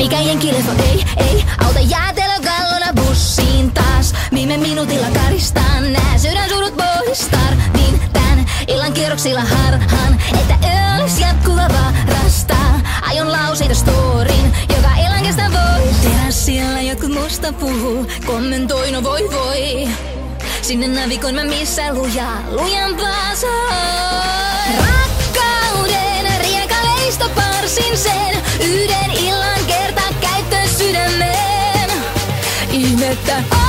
Mikä jenkilefo ei auta jäätelökallona bussiin taas. Viime minuutilla karistaan nää sydänsurut pois. Startin tän illan kierroksilla harhaan, että olisi jatkuva varastaa. Aion lauseita storin, joka illan kestä voi. Terassilla jotkut musta puhuu, kommentoi no voi. Sinne navikoin mä missä lujampaa saa. Rakkauden riekaleista parsin sen. Yhden illan kerta käyttö sydämeen. Ihmettä